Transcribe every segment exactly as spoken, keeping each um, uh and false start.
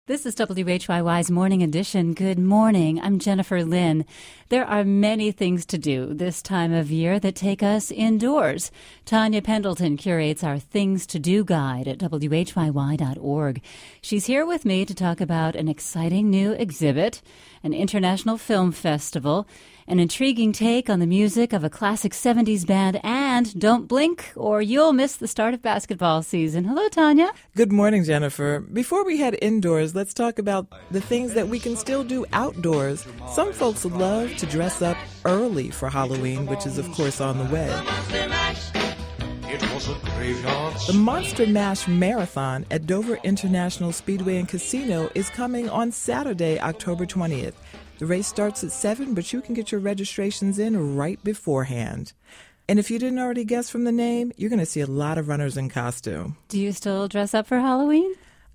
This is W H Y Y's Morning Edition. Good morning. I'm Jennifer Lynn. There are many things to do this time of year that take us indoors. Tanya Pendleton curates our Things to Do guide at W H Y Y dot org. She's here with me to talk about an exciting new exhibit, an international film festival, an intriguing take on the music of a classic seventies band, and don't blink or you'll miss the start of basketball season. Hello, Tanya. Good morning, Jennifer. Before we head indoors, let's talk about the things that we can still do outdoors. Some folks would love to dress up early for Halloween, which is, of course, on the way. The Monster Mash Marathon at Dover International Speedway and Casino is coming on Saturday, October twentieth. The race starts at seven, but you can get your registrations in right beforehand. And if you didn't already guess from the name, you're going to see a lot of runners in costume. Do you still dress up for Halloween?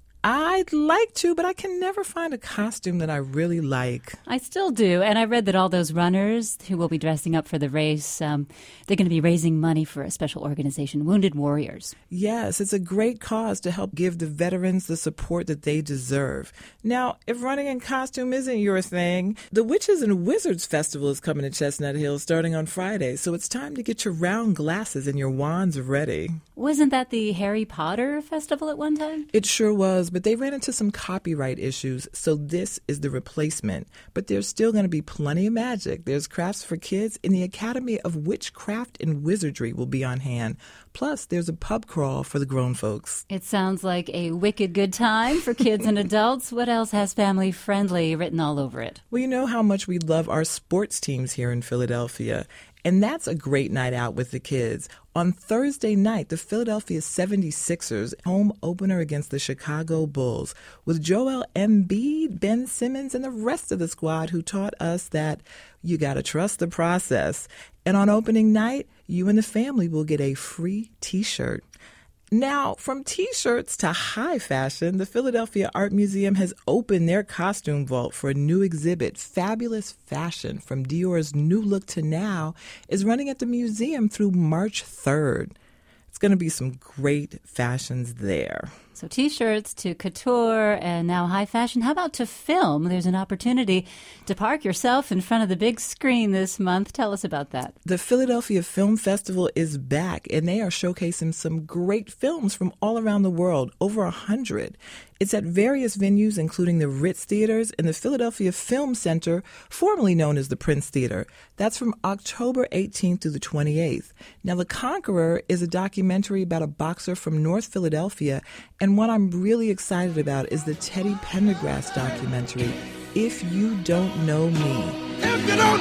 I'd like to, but I can never find a costume that I really like. I still do, and I read that all those runners who will be dressing up for the race, um, they're going to be raising money for a special organization, Wounded Warriors. Yes, it's a great cause to help give the veterans the support that they deserve. Now, if running in costume isn't your thing, the Witches and Wizards Festival is coming to Chestnut Hill starting on Friday, so it's time to get your round glasses and your wands ready. Wasn't that the Harry Potter festival at one time? It sure was, but they ran into some copyright issues, so this is the replacement. But there's still going to be plenty of magic. There's crafts for kids, and the Academy of Witchcraft and Wizardry will be on hand. Plus, there's a pub crawl for the grown folks. It sounds like a wicked good time for kids and adults. What else has family-friendly written all over it? Well, you know how much we love our sports teams here in Philadelphia. And that's a great night out with the kids. On Thursday night, the Philadelphia seventy-sixers home opener against the Chicago Bulls with Joel Embiid, Ben Simmons, and the rest of the squad who taught us that you got to trust the process. And on opening night, you and the family will get a free T-shirt. Now, from T-shirts to high fashion, the Philadelphia Art Museum has opened their costume vault for a new exhibit. Fabulous Fashion, from Dior's new look to now, is running at the museum through March third. It's going to be some great fashions there. So T-shirts to couture and now high fashion. How about to film? There's an opportunity to park yourself in front of the big screen this month. Tell us about that. The Philadelphia Film Festival is back, and they are showcasing some great films from all around the world, over a hundred. It's at various venues, including the Ritz Theaters and the Philadelphia Film Center, formerly known as the Prince Theater. That's from October eighteenth through the twenty-eighth. Now, The Conqueror is a documentary about a boxer from North Philadelphia, and what I'm really excited about is the Teddy Pendergrass documentary, If You Don't Know Me. If you don't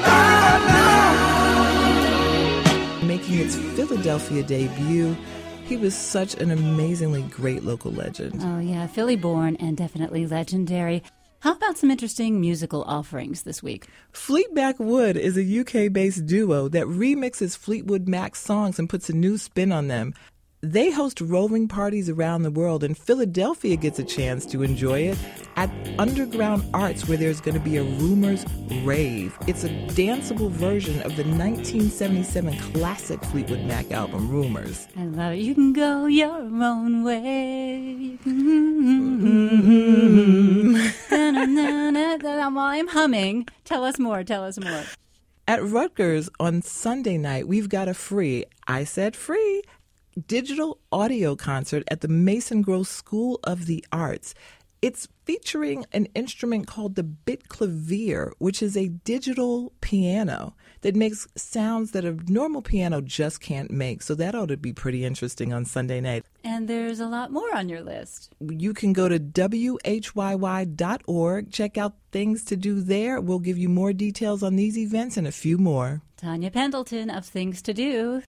know me. Making its Philadelphia debut. He was such an amazingly great local legend. Oh, yeah, Philly born and definitely legendary. How about some interesting musical offerings this week? Fleetback Wood is a U K-based duo that remixes Fleetwood Mac songs and puts a new spin on them. They host roving parties around the world, and Philadelphia gets a chance to enjoy it at Underground Arts, where there's going to be a Rumors Rave. It's a danceable version of the nineteen seventy-seven classic Fleetwood Mac album, Rumors. I love it. You can go your own way. While I'm humming, tell us more, tell us more. At Rutgers on Sunday night, we've got a free, I said free, digital audio concert at the Mason Gross School of the Arts. It's featuring an instrument called the Bitklavier, which is a digital piano that makes sounds that a normal piano just can't make. So that ought to be pretty interesting on Sunday night. And there's a lot more on your list. You can go to W H Y Y dot org, check out things to do there. We'll give you more details on these events and a few more. Tanya Pendleton of Things to Do.